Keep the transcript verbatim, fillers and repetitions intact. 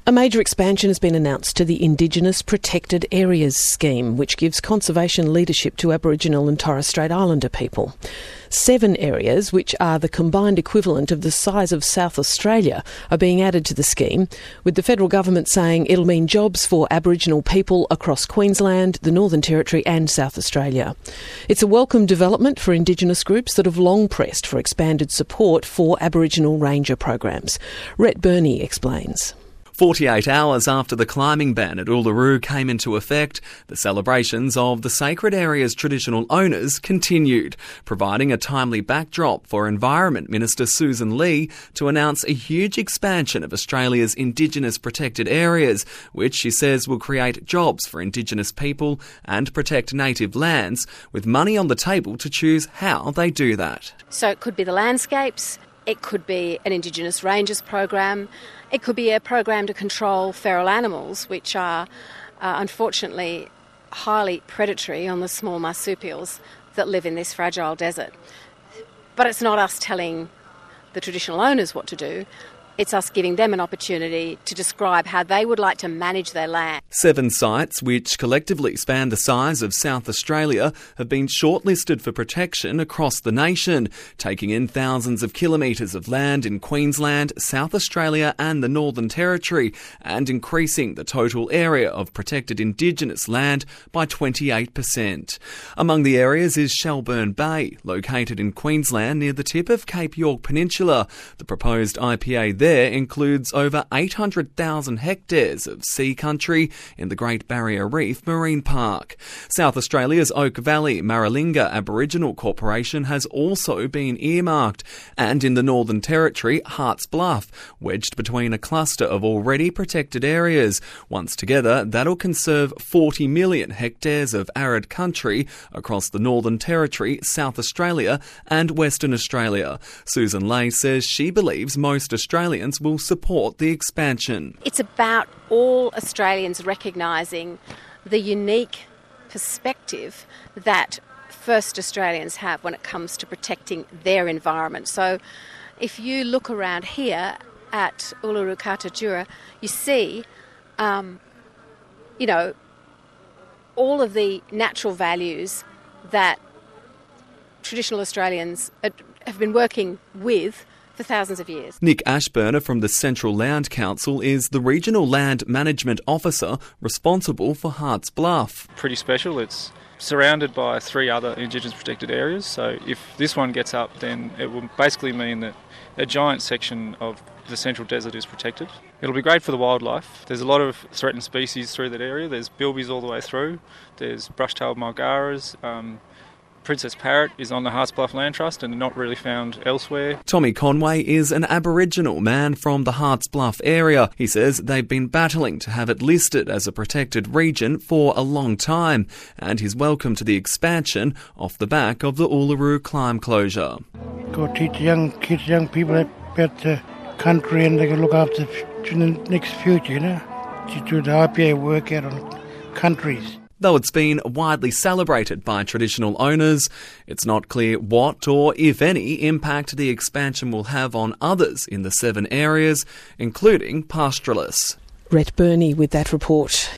A major expansion has been announced to the Indigenous Protected Areas Scheme, which gives conservation leadership to Aboriginal and Torres Strait Islander people. Seven areas, which are the combined equivalent of the size of South Australia, are being added to the scheme, with the federal government saying it'll mean jobs for Aboriginal people across Queensland, the Northern Territory and South Australia. It's a welcome development for Indigenous groups that have long pressed for expanded support for Aboriginal ranger programs. Rhett Burney explains. forty-eight hours after the climbing ban at Uluru came into effect, the celebrations of the sacred area's traditional owners continued, providing a timely backdrop for Environment Minister Susan Lee to announce a huge expansion of Australia's Indigenous protected areas, which she says will create jobs for Indigenous people and protect native lands, with money on the table to choose how they do that. So it could be the landscapes, it could be an Indigenous Rangers program, it could be a program to control feral animals, which are uh, unfortunately highly predatory on the small marsupials that live in this fragile desert. But it's not us telling the traditional owners what to do. It's us giving them an opportunity to describe how they would like to manage their land. Seven sites, which collectively span the size of South Australia, have been shortlisted for protection across the nation, taking in thousands of kilometres of land in Queensland, South Australia and the Northern Territory, and increasing the total area of protected Indigenous land by twenty-eight percent. Among the areas is Shelburne Bay, located in Queensland near the tip of Cape York Peninsula. The proposed I P A there There includes over eight hundred thousand hectares of sea country in the Great Barrier Reef Marine Park. South Australia's Oak Valley Maralinga Aboriginal Corporation has also been earmarked, and in the Northern Territory, Harts Bluff, wedged between a cluster of already protected areas. Once together, that'll conserve forty million hectares of arid country across the Northern Territory, South Australia and Western Australia. Susan Ley says she believes most Australians will support the expansion. It's about all Australians recognising the unique perspective that First Australians have when it comes to protecting their environment. So if you look around here at Uluru Kata Tjura, you see, um, you know, all of the natural values that traditional Australians have been working with for thousands of years. Nick Ashburner from the Central Land Council is the Regional Land Management Officer responsible for Harts Bluff. Pretty special. It's surrounded by three other Indigenous protected areas, so if this one gets up, then it will basically mean that a giant section of the Central Desert is protected. It'll be great for the wildlife. There's a lot of threatened species through that area. There's bilbies all the way through. There's brush-tailed mulgaras. Um, Princess Parrot is on the Harts Bluff Land Trust and not really found elsewhere. Tommy Conway is an Aboriginal man from the Harts Bluff area. He says they've been battling to have it listed as a protected region for a long time, and he's welcome to the expansion off the back of the Uluru climb closure. Go teach young kids, young people about the country, and they can look after the next future, you know, to do the I P A work out on countries. Though it's been widely celebrated by traditional owners, it's not clear what or, if any, impact the expansion will have on others in the seven areas, including pastoralists. Rhett Burney with that report.